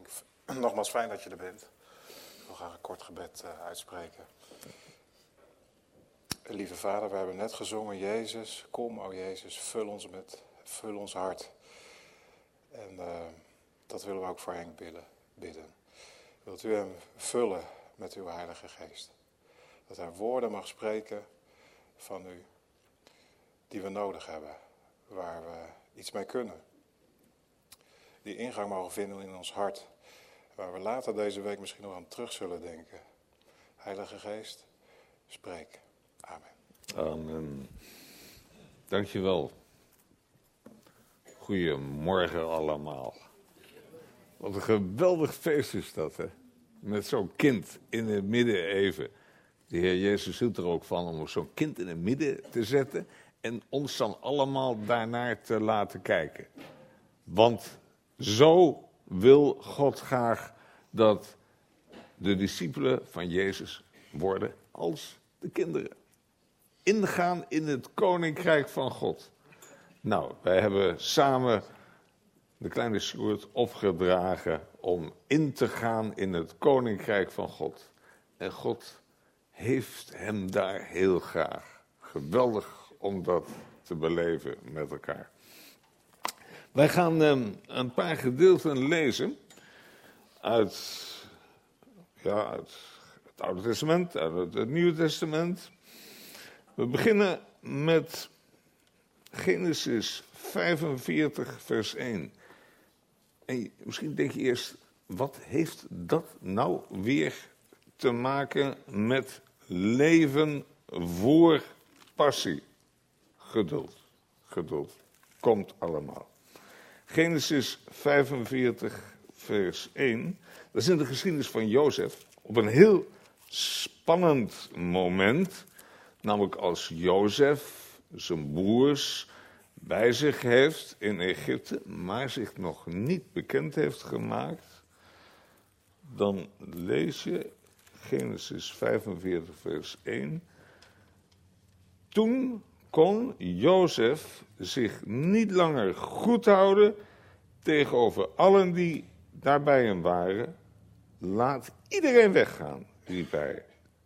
Nogmaals fijn dat je er bent. Ik wil graag een kort gebed uitspreken. Lieve Vader, we hebben net gezongen, Jezus, kom, o Jezus, vul ons hart. En dat willen we ook voor Henk bidden. Wilt u hem vullen met uw Heilige Geest? Dat hij woorden mag spreken van u, die we nodig hebben, waar we iets mee kunnen. Die ingang mogen vinden in ons hart, waar we later deze week misschien nog aan terug zullen denken. Heilige Geest, spreek. Amen. Amen. Dankjewel. Goedemorgen allemaal. Wat een geweldig feest is dat, hè? Met zo'n kind in het midden even. De Heer Jezus hield er ook van om zo'n kind in het midden te zetten en ons dan allemaal daarnaar te laten kijken. Want zo wil God graag dat de discipelen van Jezus worden als de kinderen. Ingaan in het koninkrijk van God. Nou, wij hebben samen de kleine Sjoerd opgedragen om in te gaan in het koninkrijk van God. En God heeft hem daar heel graag. Geweldig om dat te beleven met elkaar. Wij gaan een paar gedeelten lezen uit het Oude Testament, uit het Nieuwe Testament. We beginnen met Genesis 45, vers 1. En misschien denk je eerst, wat heeft dat nou weer te maken met leven voor passie? Geduld. Komt allemaal. Genesis 45, vers 1. Dat is in de geschiedenis van Jozef. Op een heel spannend moment. Namelijk als Jozef zijn broers bij zich heeft in Egypte, maar zich nog niet bekend heeft gemaakt. Dan lees je Genesis 45, vers 1. Toen kon Jozef zich niet langer goed houden tegenover allen die daarbij hem waren. Laat iedereen weggaan, riep hij.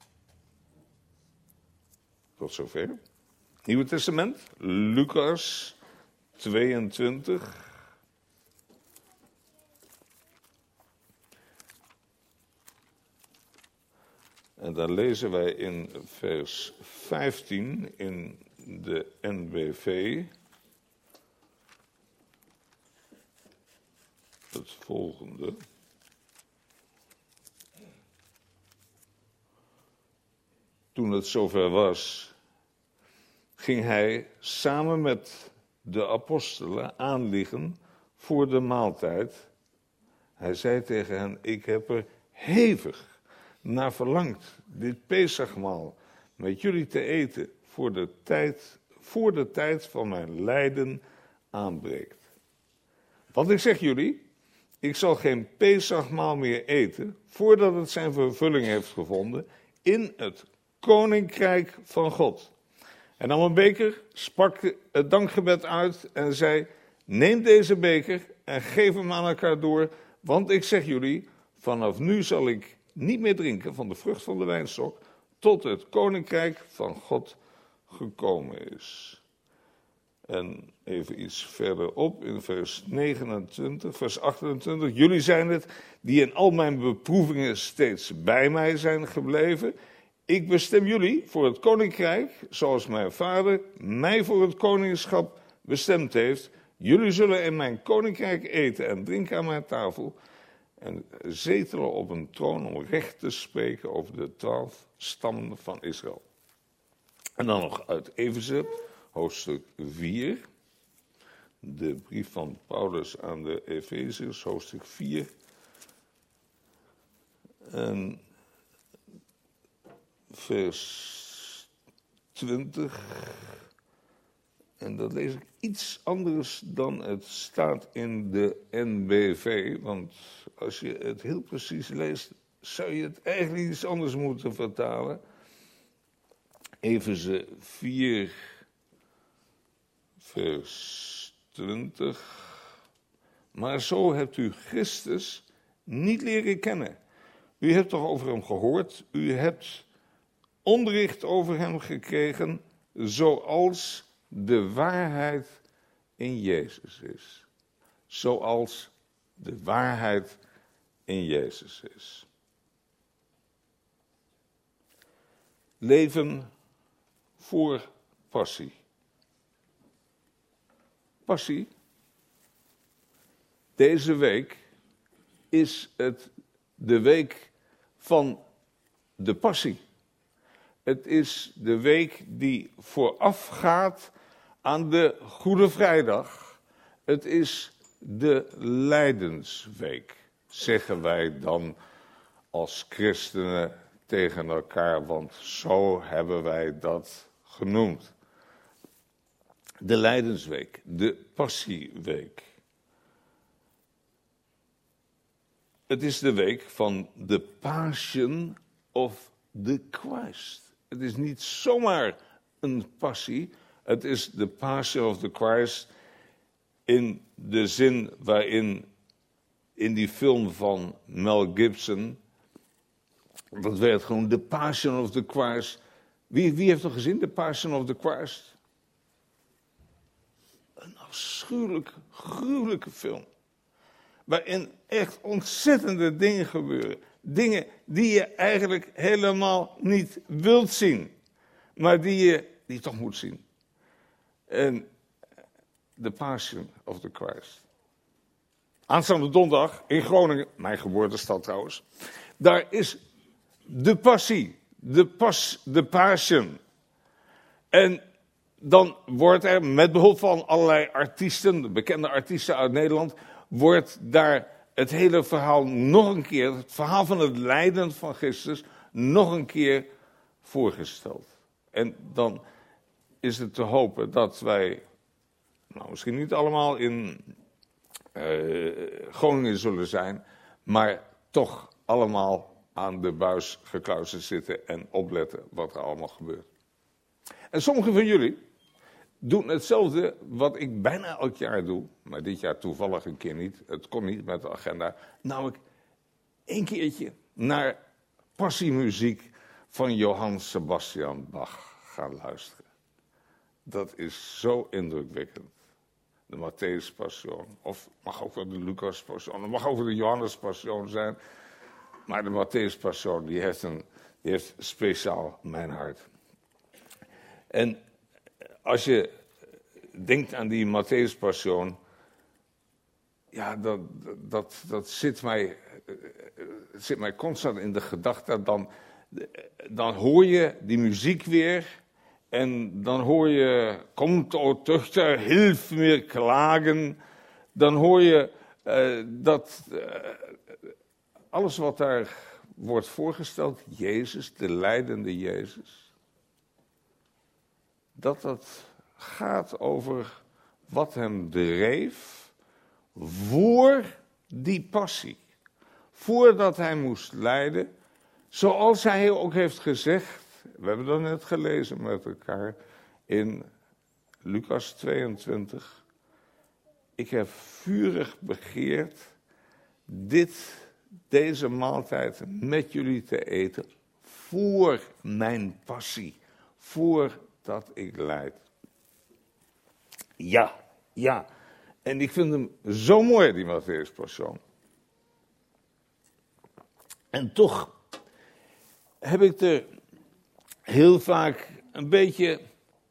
Tot zover. Nieuwe Testament, Lucas 22. En daar lezen wij in vers 15 in de NBV het volgende. Toen het zover was, ging hij samen met de apostelen aanliggen voor de maaltijd. Hij zei tegen hen, ik heb er hevig naar verlangd dit Pesachmaal met jullie te eten voor de tijd van mijn lijden aanbreekt. Want ik zeg jullie, ik zal geen Pesachmaal meer eten voordat het zijn vervulling heeft gevonden in het koninkrijk van God. En nam een beker, sprak het dankgebed uit en zei, neem deze beker en geef hem aan elkaar door, want ik zeg jullie, vanaf nu zal ik niet meer drinken van de vrucht van de wijnstok, tot het koninkrijk van God gekomen is. En even iets verderop in vers 29, vers 28. Jullie zijn het die in al mijn beproevingen steeds bij mij zijn gebleven. Ik bestem jullie voor het koninkrijk, zoals mijn vader mij voor het koningschap bestemd heeft. Jullie zullen in mijn koninkrijk eten en drinken aan mijn tafel en zetelen op een troon om recht te spreken over de 12 stammen van Israël. En dan nog uit Efeze, hoofdstuk 4. De brief van Paulus aan de Efeziërs, hoofdstuk 4. En vers 20. En dat lees ik iets anders dan het staat in de NBV. Want als je het heel precies leest, zou je het eigenlijk iets anders moeten vertalen. Efeze 4, vers 20. Maar zo hebt u Christus niet leren kennen. U hebt toch over hem gehoord? U hebt onderricht over hem gekregen, zoals de waarheid in Jezus is. Zoals de waarheid in Jezus is. Leven voor passie. Passie. Deze week is het de week van de passie. Het is de week die voorafgaat aan de Goede Vrijdag. Het is de Lijdensweek, zeggen wij dan als christenen tegen elkaar, want zo hebben wij dat genoemd. De Lijdensweek, de Passieweek. Het is de week van de Passion of the Christ. Het is niet zomaar een passie, het is de Passion of the Christ in de zin waarin in die film van Mel Gibson, dat werd gewoon de Passion of the Christ. Wie heeft er gezien, de Passion of the Christ? Een afschuwelijk, gruwelijke film. Waarin echt ontzettende dingen gebeuren. Dingen die je eigenlijk helemaal niet wilt zien. Maar die je toch moet zien. En The Passion of the Christ. Aanstaande donderdag in Groningen, mijn geboortestad trouwens. Daar is de passie, de Passion. En dan wordt er met behulp van allerlei artiesten, bekende artiesten uit Nederland, wordt daar het hele verhaal nog een keer, het verhaal van het lijden van Christus, nog een keer voorgesteld. En dan is het te hopen dat wij, misschien niet allemaal in Groningen zullen zijn, maar toch allemaal aan de buis gekluisterd zitten en opletten wat er allemaal gebeurt. En sommigen van jullie doen hetzelfde wat ik bijna elk jaar doe, maar dit jaar toevallig een keer niet. Het kon niet met de agenda. Namelijk één keertje naar passiemuziek van Johann Sebastian Bach gaan luisteren. Dat is zo indrukwekkend. De Matthäus Passion, of mag ook wel de Lucas Passion, het mag ook wel de Johannes Passion zijn. Maar de Matthäus Passion, die heeft speciaal mijn hart. En als je denkt aan die Matthäus Passion, ja, dat zit mij constant in de gedachte. Dan hoor je die muziek weer en dan hoor je, komt o tuchter, hilf mir klagen. Dan hoor je dat alles wat daar wordt voorgesteld, Jezus, de lijdende Jezus, dat gaat over wat hem dreef voor die passie. Voordat hij moest lijden, zoals hij ook heeft gezegd, we hebben dat net gelezen met elkaar in Lucas 22. Ik heb vurig begeerd deze maaltijd met jullie te eten voor mijn passie, voordat ik lijd. Ja. En ik vind hem zo mooi, die Matthäus Passion. En toch heb ik er heel vaak een beetje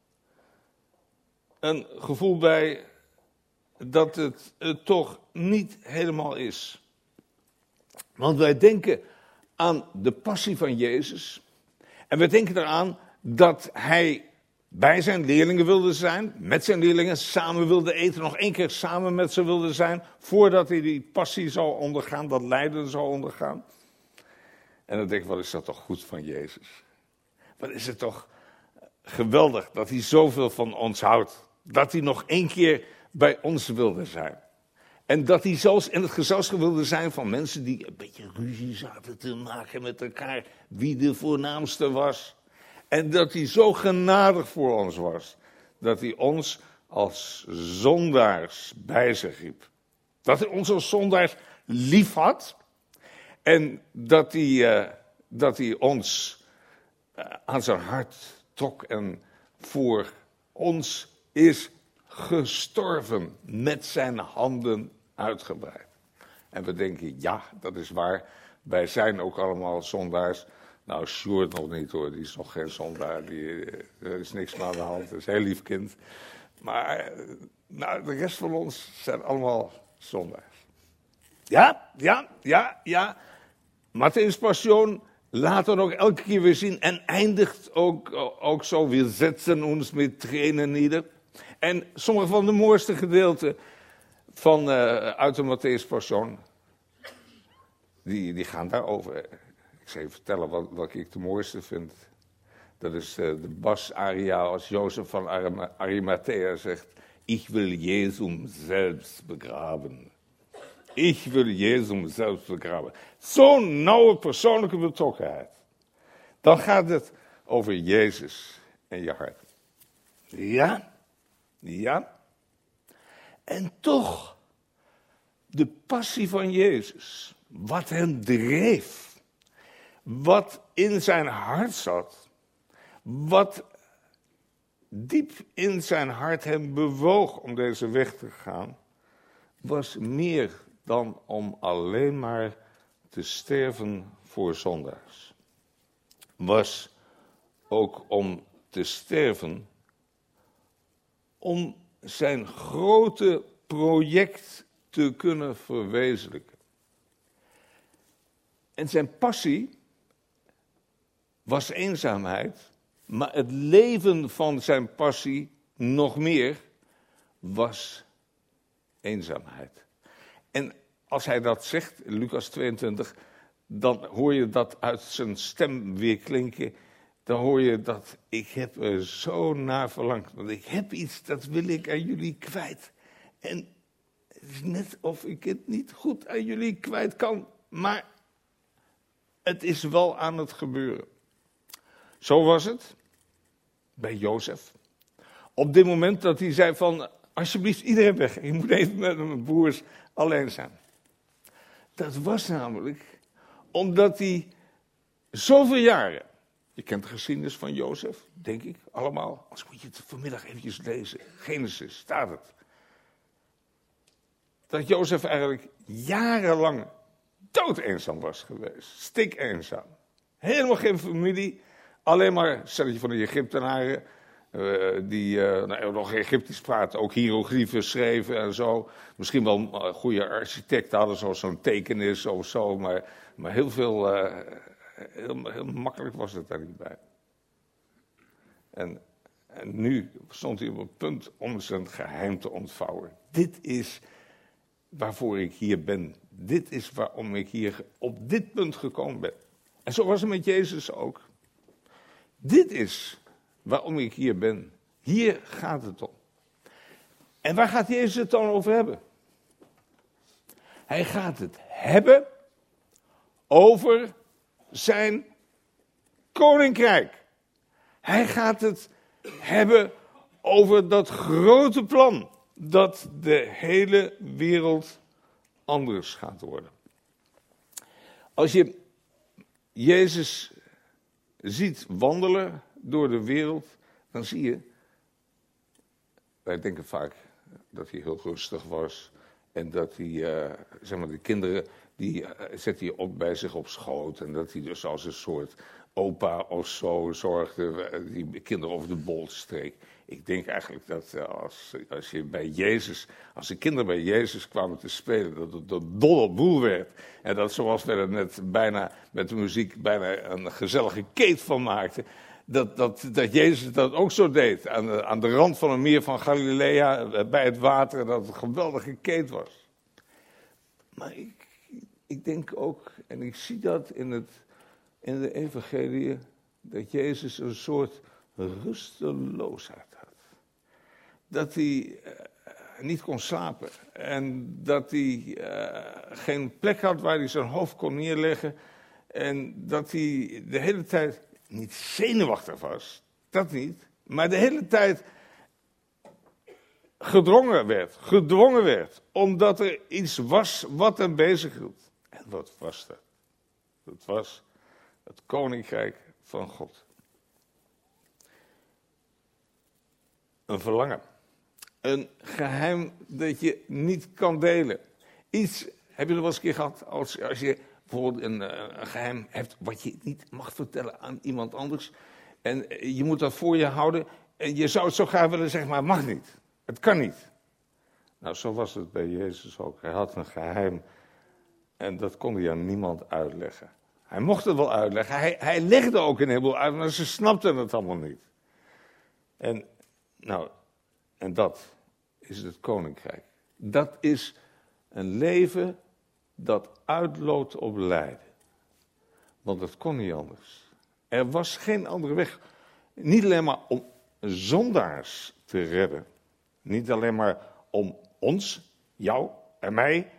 een gevoel bij dat het toch niet helemaal is. Want wij denken aan de passie van Jezus. En wij denken eraan dat hij bij zijn leerlingen wilde zijn, met zijn leerlingen samen wilde eten, nog één keer samen met ze wilde zijn, voordat hij die passie zou ondergaan, dat lijden zou ondergaan. En dan denk ik, wat is dat toch goed van Jezus? Wat is het toch geweldig dat hij zoveel van ons houdt. Dat hij nog één keer bij ons wilde zijn. En dat hij zelfs in het gezelschap wilde zijn van mensen die een beetje ruzie zaten te maken met elkaar, wie de voornaamste was. En dat hij zo genadig voor ons was, dat hij ons als zondaars bij zich riep. Dat hij ons als zondaars lief had, En dat hij ons aan zijn hart trok en voor ons is gestorven met zijn handen uitgebreid. En we denken, ja, dat is waar. Wij zijn ook allemaal zondaars. Nou, Sjoerd nog niet hoor, die is nog geen zondaar. Er is niks meer aan de hand, dat is een heel lief kind. Maar nou, de rest van ons zijn allemaal zondaars. Ja. Matthäus Passion laat dan ook elke keer weer zien en eindigt ook zo. We zetten ons met tranen nieder. En sommige van de mooiste gedeelten uit de Matthäus Passion, die gaan daarover. Ik zal je vertellen wat ik de mooiste vind. Dat is de basaria als Jozef van Arimathea zegt: Ik wil Jezus zelfs begraven. Ik wil Jezus zelfs begraven. Zo'n nauwe persoonlijke betrokkenheid. Dan gaat het over Jezus en je hart. Ja. En toch, de passie van Jezus, wat hem dreef, wat in zijn hart zat, wat diep in zijn hart hem bewoog om deze weg te gaan, was meer dan om alleen maar te sterven voor zondaars. Was ook om te sterven om zijn grote project te kunnen verwezenlijken. En zijn passie was eenzaamheid, maar het leven van zijn passie nog meer was eenzaamheid. En als hij dat zegt, in Lucas 22, dan hoor je dat uit zijn stem weer klinken. Dan hoor je dat, ik heb er zo naar verlangd. Want ik heb iets, dat wil ik aan jullie kwijt. En het is net of ik het niet goed aan jullie kwijt kan. Maar het is wel aan het gebeuren. Zo was het bij Jozef. Op dit moment dat hij zei van, alsjeblieft iedereen weg. Ik moet even met mijn broers alleen zijn. Dat was namelijk omdat hij zoveel jaren, je kent de geschiedenis van Jozef, denk ik, allemaal. Anders moet je het vanmiddag eventjes lezen. Genesis, staat het. Dat Jozef eigenlijk jarenlang doodeenzaam was geweest. Stikeenzaam. Helemaal geen familie. Alleen maar een stelletje van de Egyptenaren. Die nog Egyptisch praten, ook hiërogliefen schreven en zo. Misschien wel goede architecten hadden zo'n tekenis of zo. Maar heel veel, heel makkelijk was het daar niet bij. En nu stond hij op het punt om zijn geheim te ontvouwen. Dit is waarvoor ik hier ben. Dit is waarom ik hier op dit punt gekomen ben. En zo was het met Jezus ook. Dit is waarom ik hier ben. Hier gaat het om. En waar gaat Jezus het dan over hebben? Hij gaat het hebben over zijn koninkrijk. Hij gaat het hebben over dat grote plan dat de hele wereld anders gaat worden. Als je Jezus ziet wandelen door de wereld, dan zie je, wij denken vaak dat hij heel rustig was en dat hij, de kinderen, die zet hij op bij zich op schoot en dat hij dus als een soort opa of zo zorgde, die kinderen over de bol streek. Ik denk eigenlijk dat als de kinderen bij Jezus kwamen te spelen, dat het een dolle boel werd. En dat, zoals we er net bijna met de muziek bijna een gezellige keet van maakten, dat Jezus dat ook zo deed. Aan de rand van een meer van Galilea, bij het water, dat het een geweldige keet was. Maar ik denk ook, en ik zie dat in de evangelie, dat Jezus een soort rusteloosheid had. Dat hij niet kon slapen. En dat hij geen plek had waar hij zijn hoofd kon neerleggen. En dat hij de hele tijd niet zenuwachtig was. Dat niet. Maar de hele tijd gedwongen werd. Omdat er iets was wat hem bezig hield. En wat was dat? Het was het koninkrijk van God. Een verlangen. Een geheim dat je niet kan delen. Iets, heb je er wel eens een keer gehad, als je bijvoorbeeld een geheim hebt wat je niet mag vertellen aan iemand anders. En je moet dat voor je houden. En je zou het zo graag willen zeggen, maar het mag niet. Het kan niet. Nou, zo was het bij Jezus ook. Hij had een geheim en dat kon hij aan niemand uitleggen. Hij mocht het wel uitleggen. Hij legde ook een heleboel uit, maar ze snapten het allemaal niet. En dat is het koninkrijk. Dat is een leven dat uitloopt op lijden. Want dat kon niet anders. Er was geen andere weg. Niet alleen maar om zondaars te redden. Niet alleen maar om ons, jou en mij,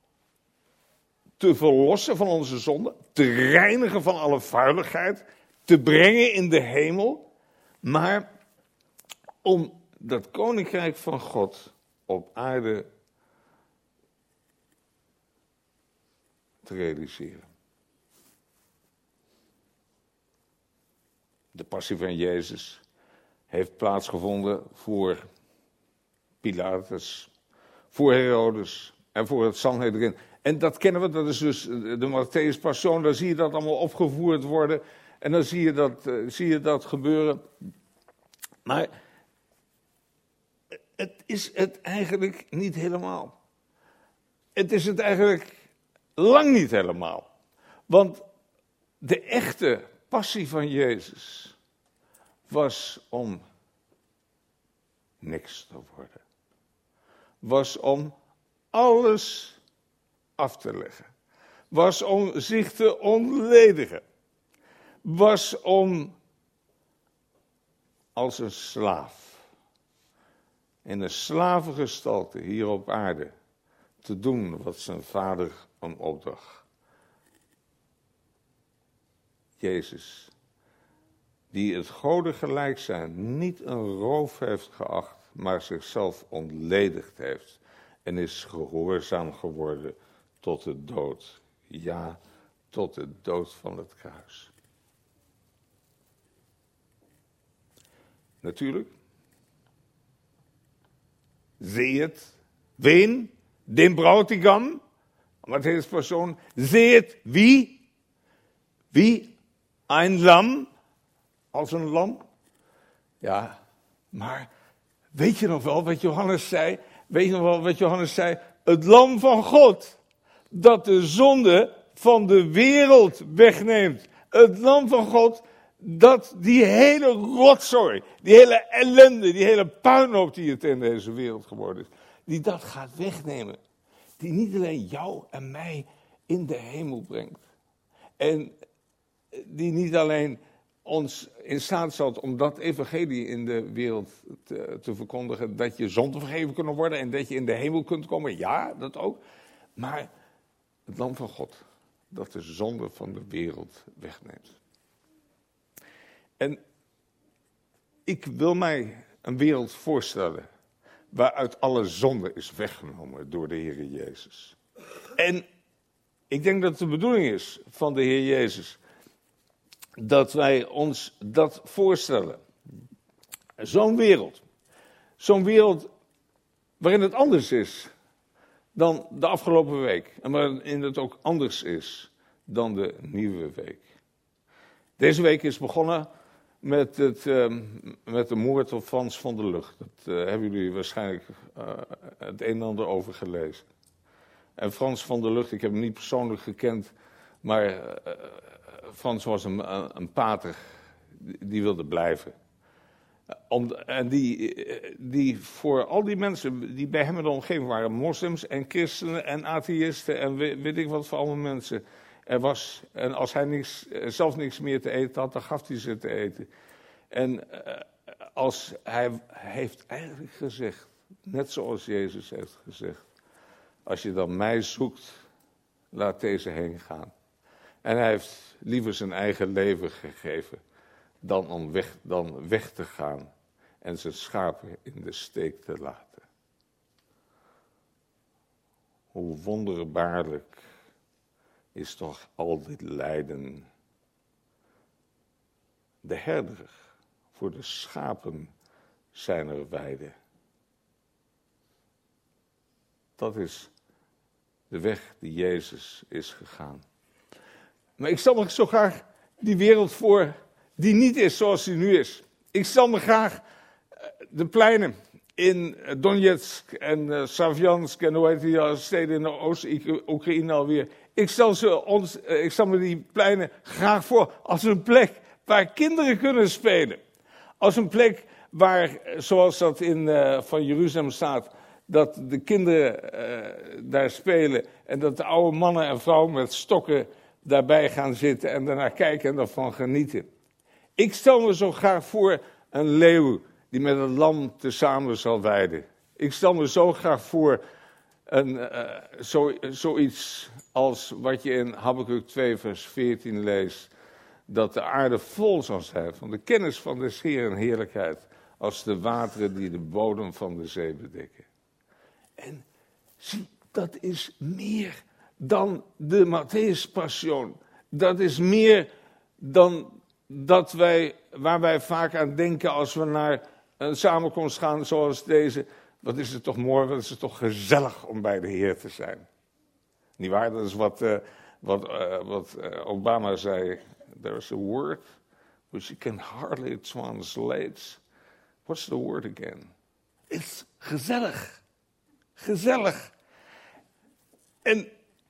te verlossen van onze zonde. Te reinigen van alle vuiligheid. Te brengen in de hemel. Maar om dat koninkrijk van God op aarde te realiseren. De passie van Jezus heeft plaatsgevonden voor Pilatus, voor Herodes en voor het Sanhedrin. En dat kennen we, dat is dus de Matthäus Passion, daar zie je dat allemaal opgevoerd worden. En dan zie je dat gebeuren. Maar het is het eigenlijk niet helemaal. Het is het eigenlijk lang niet helemaal. Want de echte passie van Jezus was om niks te worden. Was om alles af te leggen. Was om zich te ontledigen. Was om als een slaaf in een slavengestalte hier op aarde te doen wat zijn vader hem opdracht. Jezus, die het goden gelijk zijn niet een roof heeft geacht, maar zichzelf ontledigd heeft en is gehoorzaam geworden tot de dood. Ja, tot de dood van het kruis. Natuurlijk. Sehet, wen? Den Bräutigam. Matthäus Passion. Sehet, wie? Wie? Ein Lamm. Als een lam. Ja, maar weet je nog wel wat Johannes zei? Weet je nog wel wat Johannes zei? Het lam van God, dat de zonde van de wereld wegneemt. Het lam van God, dat die hele rotzooi, die hele ellende, die hele puinhoop die het in deze wereld geworden is, die dat gaat wegnemen. Die niet alleen jou en mij in de hemel brengt. En die niet alleen ons in staat stelt om dat evangelie in de wereld te verkondigen, dat je zonde vergeven kunt worden en dat je in de hemel kunt komen. Ja, dat ook. Maar het lam van God, dat de zonde van de wereld wegneemt. En ik wil mij een wereld voorstellen waaruit alle zonde is weggenomen door de Heer Jezus. En ik denk dat het de bedoeling is van de Heer Jezus dat wij ons dat voorstellen. Zo'n wereld waarin het anders is dan de afgelopen week. En waarin het ook anders is dan de nieuwe week. Deze week is begonnen met de moord op Frans van der Lugt. Dat hebben jullie waarschijnlijk het een en ander over gelezen. En Frans van der Lugt, ik heb hem niet persoonlijk gekend, maar Frans was een pater, die wilde blijven. En die voor al die mensen die bij hem in de omgeving waren, moslims en christenen en atheïsten en weet ik wat voor allemaal mensen er was. En als hij zelf niks meer te eten had, dan gaf hij ze te eten. En hij heeft eigenlijk gezegd, net zoals Jezus heeft gezegd, als je dan mij zoekt, laat deze heen gaan. En hij heeft liever zijn eigen leven gegeven dan weg te gaan en zijn schapen in de steek te laten. Hoe wonderbaarlijk is toch al dit lijden. De herder voor de schapen zijner weide. Dat is de weg die Jezus is gegaan. Maar ik stel me zo graag die wereld voor die niet is zoals die nu is. Ik stel me graag de pleinen in Donetsk en Savjansk en hoe heet die steden in Oost-Oekraïne alweer. Ik stel me die pleinen graag voor als een plek waar kinderen kunnen spelen. Als een plek waar, zoals dat in van Jeruzalem staat, dat de kinderen daar spelen en dat de oude mannen en vrouwen met stokken daarbij gaan zitten en daarnaar kijken en ervan genieten. Ik stel me zo graag voor een leeuw die met een lam tezamen zal weiden. Ik stel me zo graag voor zoiets als wat je in Habakuk 2 vers 14 leest. Dat de aarde vol zal zijn van de kennis van de Heer en heerlijkheid. Als de wateren die de bodem van de zee bedekken. En zie, dat is meer dan de Matthäus-passion. Dat is meer dan waar wij vaak aan denken als we naar een samenkomst gaan zoals deze. Wat is het toch mooi, wat is het toch gezellig om bij de Heer te zijn. Niet waar? Dat is wat Obama zei. There's a word which you can hardly translate. What's the word again? It's gezellig. Gezellig. En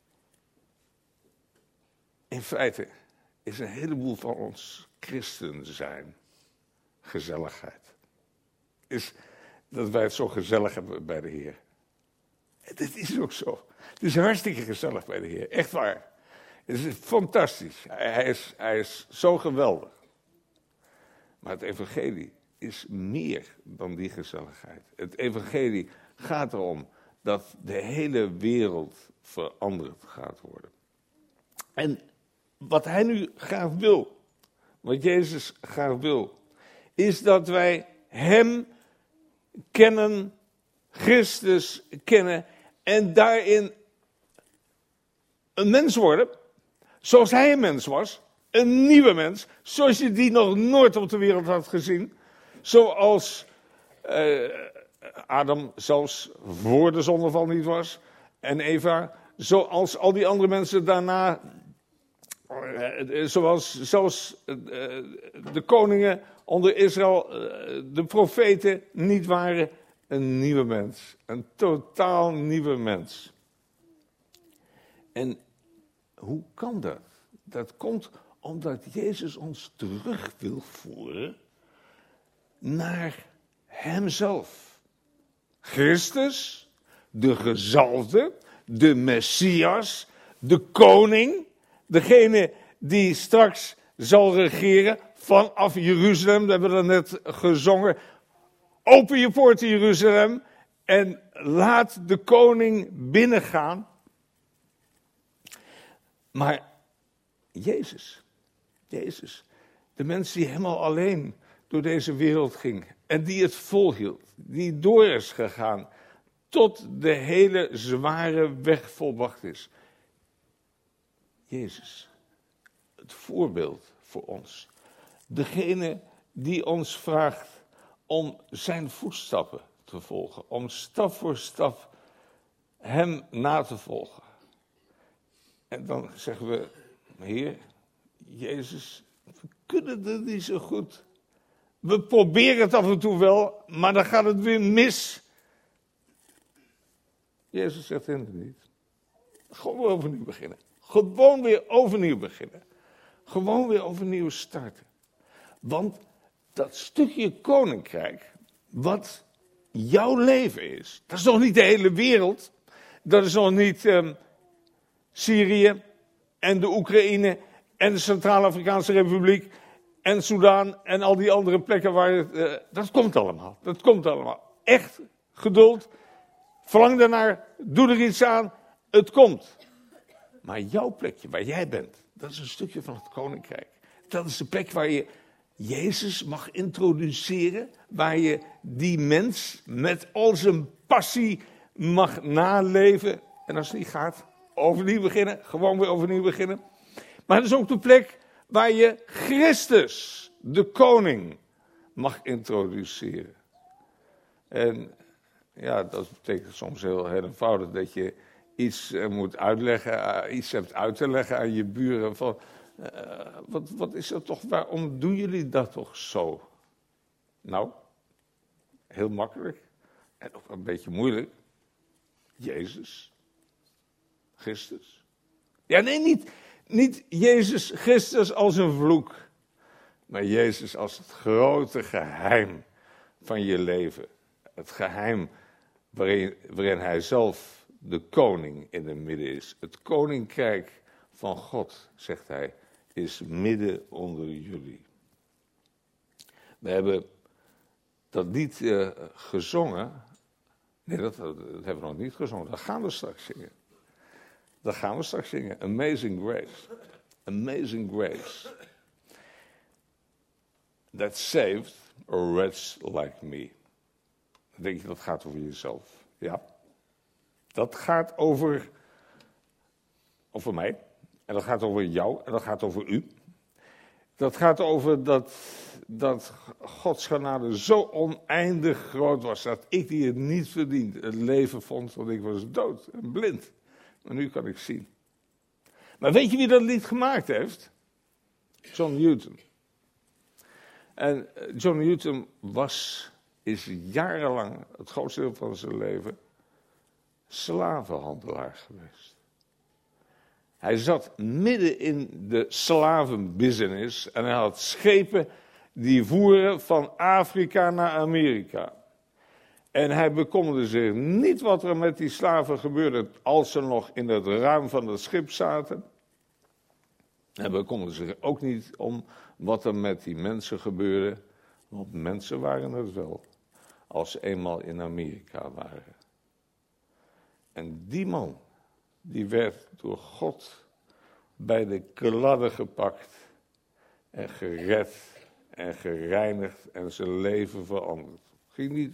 in feite is een heleboel van ons christen zijn gezelligheid. Is dat wij het zo gezellig hebben bij de Heer. Dat is ook zo. Het is hartstikke gezellig bij de Heer. Echt waar. Het is fantastisch. Hij is zo geweldig. Maar het evangelie is meer dan die gezelligheid. Het evangelie gaat erom dat de hele wereld veranderd gaat worden. En wat hij nu graag wil, wat Jezus graag wil, is dat wij hem kennen, Christus kennen en daarin een mens worden, zoals hij een mens was, een nieuwe mens, zoals je die nog nooit op de wereld had gezien, zoals Adam zelfs voor de zondeval niet was en Eva, zoals al die andere mensen daarna, zoals zelfs de koningen onder Israël, de profeten niet waren, een nieuwe mens, een totaal nieuwe mens. En hoe kan dat? Dat komt omdat Jezus ons terug wil voeren naar hemzelf. Christus, de gezalfde, de Messias, de koning, degene die straks zal regeren vanaf Jeruzalem. We hebben dat net gezongen. Open je poorten, Jeruzalem, en laat de koning binnengaan. Maar Jezus, de mens die helemaal alleen door deze wereld ging en die het volhield, die door is gegaan tot de hele zware weg volbracht is. Jezus, het voorbeeld voor ons. Degene die ons vraagt om zijn voetstappen te volgen, om stap voor stap hem na te volgen. En dan zeggen we, Heer, Jezus, we kunnen het niet zo goed. We proberen het af en toe wel, maar dan gaat het weer mis. Jezus zegt inderdaad niet. Gewoon weer overnieuw beginnen. Gewoon weer overnieuw beginnen. Gewoon weer overnieuw starten. Want dat stukje koninkrijk, wat jouw leven is, dat is nog niet de hele wereld. Dat is nog niet Syrië en de Oekraïne en de Centraal-Afrikaanse Republiek en Soedan en al die andere plekken waar het... dat komt allemaal. Dat komt allemaal. Echt geduld. Verlang daarnaar. Doe er iets aan. Het komt. Maar jouw plekje, waar jij bent, dat is een stukje van het koninkrijk. Dat is de plek waar je Jezus mag introduceren. Waar je die mens met al zijn passie mag naleven. En als het niet gaat, overnieuw beginnen, gewoon weer overnieuw beginnen. Maar het is ook de plek waar je Christus, de koning, mag introduceren. En ja, dat betekent soms heel eenvoudig dat je iets moet uitleggen, iets hebt uit te leggen aan je buren. Van, wat is er toch, waarom doen jullie dat toch zo? Nou, heel makkelijk en ook een beetje moeilijk. Jezus, Christus. Ja, nee, niet Jezus Christus als een vloek, maar Jezus als het grote geheim van je leven. Het geheim waarin hij zelf de koning in het midden is. Het koninkrijk van God, zegt hij, is midden onder jullie. We hebben dat niet gezongen. Nee, dat hebben we nog niet gezongen. Dat gaan we straks zingen. Amazing Grace. Amazing Grace. That saved a wretch like me. Dan denk je, dat gaat over jezelf. Ja. Dat gaat over mij. En dat gaat over jou. En dat gaat over u. Dat gaat over dat Gods genade zo oneindig groot was, dat ik die het niet verdiende, het leven vond, want ik was dood en blind. Maar nu kan ik zien. Maar weet je wie dat lied gemaakt heeft? John Newton. En John Newton is jarenlang, het grootste deel van zijn leven, slavenhandelaar geweest. Hij zat midden in de slavenbusiness en hij had schepen die voeren van Afrika naar Amerika. En hij bekommerde zich niet wat er met die slaven gebeurde als ze nog in het ruim van het schip zaten. Hij bekommerde zich ook niet om wat er met die mensen gebeurde, want mensen waren het wel, als ze eenmaal in Amerika waren. En die man, die werd door God bij de kladden gepakt en gered en gereinigd en zijn leven veranderd. Ging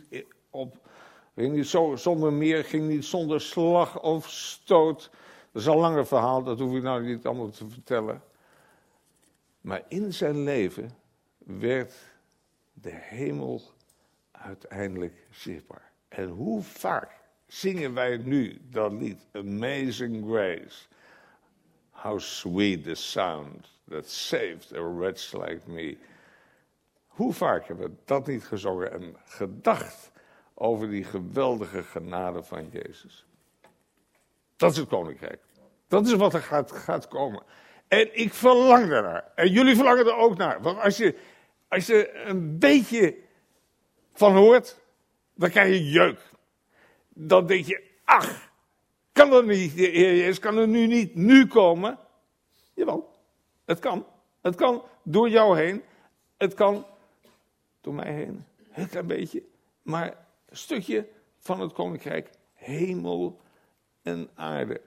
niet zonder meer, ging niet zonder slag of stoot. Dat is al een langer verhaal, dat hoef ik nou niet allemaal te vertellen. Maar in zijn leven werd de hemel uiteindelijk zichtbaar. En hoe vaak zingen wij nu dat lied, Amazing Grace. How sweet the sound that saved a wretch like me. Hoe vaak hebben we dat niet gezongen en gedacht over die geweldige genade van Jezus. Dat is het koninkrijk. Dat is wat er gaat komen. En ik verlang daarnaar. En jullie verlangen er ook naar. Want als je een beetje van hoort, dan krijg je jeuk. Dan denk je, ach, kan dat niet, de Heer Jezus, kan er nu niet nu komen? Jawel, het kan. Het kan door jou heen. Het kan door mij heen. Een klein beetje. Maar een stukje van het koninkrijk, hemel en aarde.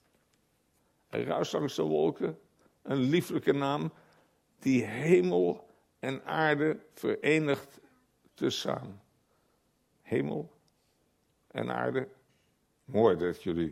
Er ruist langs de wolken een lieflijke naam die hemel en aarde verenigt tezamen. Hemel en aarde. Mooi dat jullie,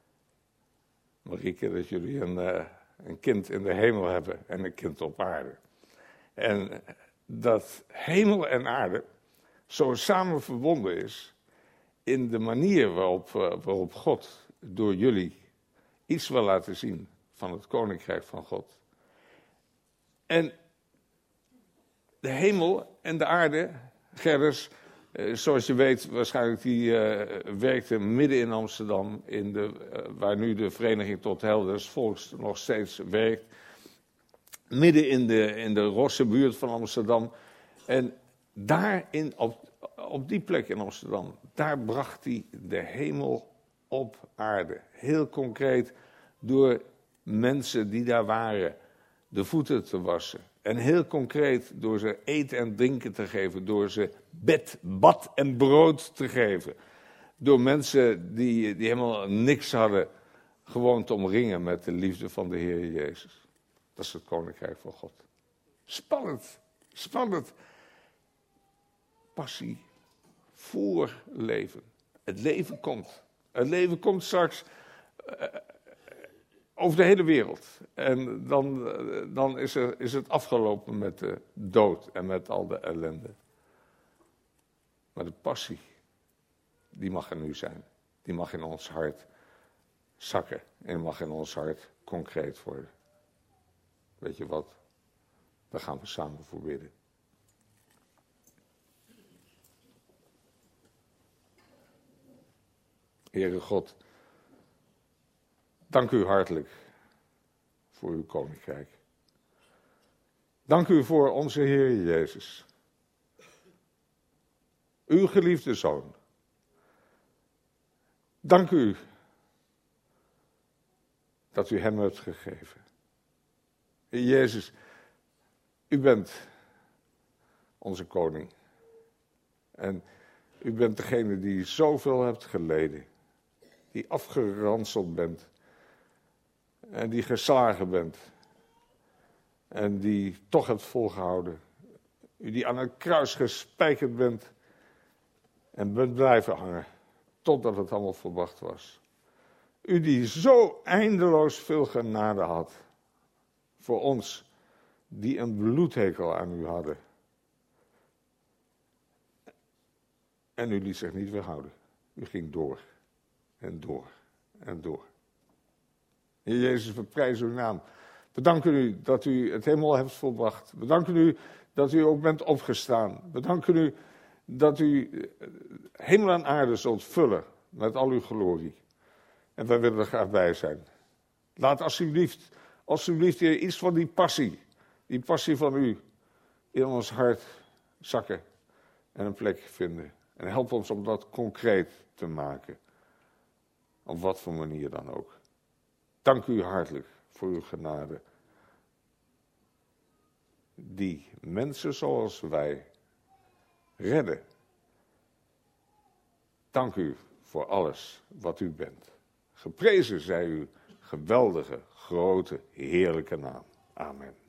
Marieke, dat jullie een kind in de hemel hebben en een kind op aarde. En dat hemel en aarde zo samen verbonden is in de manier waarop God door jullie iets wil laten zien van het koninkrijk van God. En de hemel en de aarde, Gerders, zoals je weet, waarschijnlijk die werkte midden in Amsterdam, waar nu de Vereniging tot Helders Volks nog steeds werkt. Midden in de Rosse buurt van Amsterdam. En daar op die plek in Amsterdam, daar bracht hij de hemel op aarde. Heel concreet door mensen die daar waren de voeten te wassen. En heel concreet door ze eten en drinken te geven. Door ze bad en brood te geven. Door mensen die helemaal niks hadden gewoon te omringen met de liefde van de Heer Jezus. Dat is het koninkrijk van God. Spannend, spannend. Passie voor leven. Het leven komt. Het leven komt straks. over de hele wereld. En dan is het afgelopen met de dood en met al de ellende. Maar de passie, die mag er nu zijn. Die mag in ons hart zakken en mag in ons hart concreet worden. Weet je wat? Daar gaan we samen voor bidden. Heere God, dank u hartelijk voor uw koninkrijk. Dank u voor onze Heer Jezus. Uw geliefde Zoon. Dank u dat u hem hebt gegeven. Heer Jezus, u bent onze koning. En u bent degene die zoveel hebt geleden. Die afgeranseld bent. En die geslagen bent. En die toch hebt volgehouden. U die aan het kruis gespijkerd bent. En bent blijven hangen. Totdat het allemaal volbracht was. U die zo eindeloos veel genade had. Voor ons. Die een bloedhekel aan u hadden. En u liet zich niet weerhouden. U ging door. En door. En door. Heer Jezus, we prijzen uw naam. We danken u dat u het helemaal hebt volbracht. We danken u dat u ook bent opgestaan. We danken u dat u hemel en aarde zult vullen met al uw glorie. En wij willen er graag bij zijn. Laat alsjeblieft Heer, iets van die passie van u, in ons hart zakken en een plek vinden. En help ons om dat concreet te maken. Op wat voor manier dan ook. Dank u hartelijk voor uw genade. Die mensen zoals wij redden. Dank u voor alles wat u bent. Geprezen zij uw geweldige, grote, heerlijke naam. Amen.